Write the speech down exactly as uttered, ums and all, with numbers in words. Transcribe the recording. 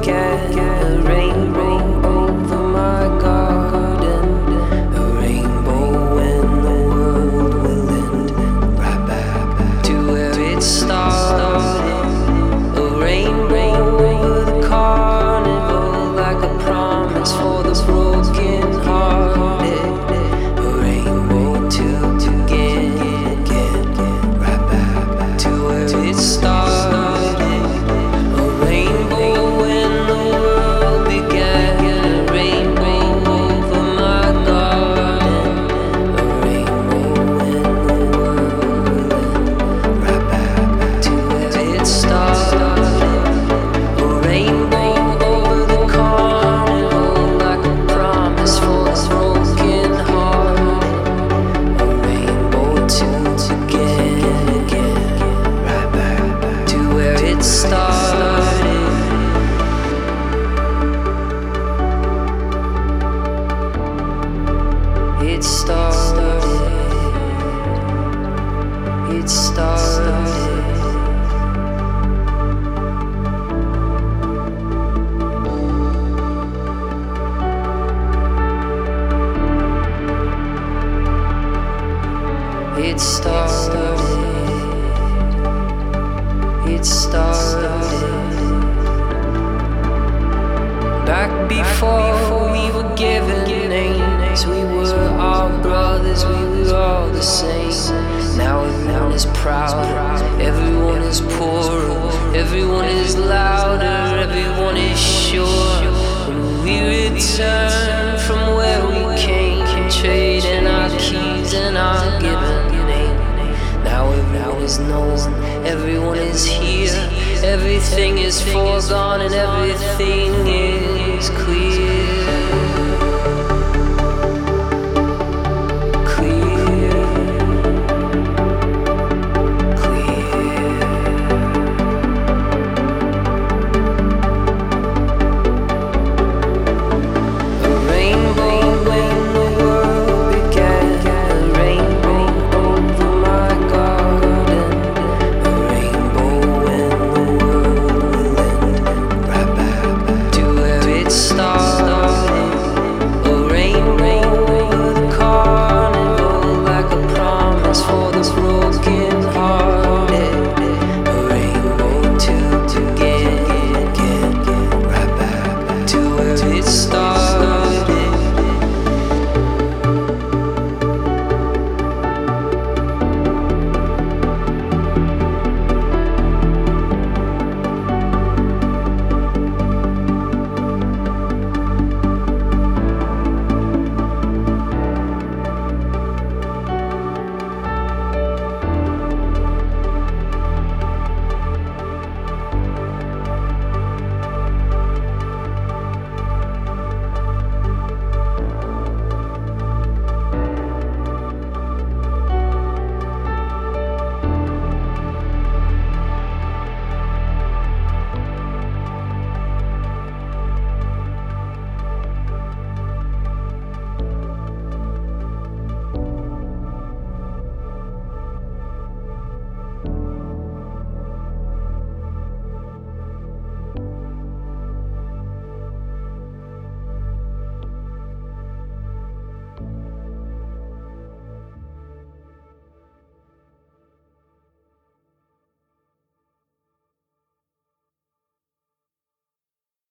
began. A rainbow over my garden, a rainbow when the world will end. Right back to where it started. A rainbow over the carnival, like a promise for the broken hearted. A rainbow to begin again. Right back to where it started. A rainbow when the world began. A rainbow over my garden. A rainbow when the world will end. Right back to where it started. A rainbow over the carnival, like a promise for a broken heart. A rainbow to begin again. Right back to where it started. It started. It started. It started. It started. Back before we were given names, we were all brothers, we were all the same. Now everyone is proud, everyone is poorer, everyone is louder, everyone is sure. When we return from where we came, trading our keys and our given name. Now everyone is known, everyone is here, everything is foregone and everything is clear.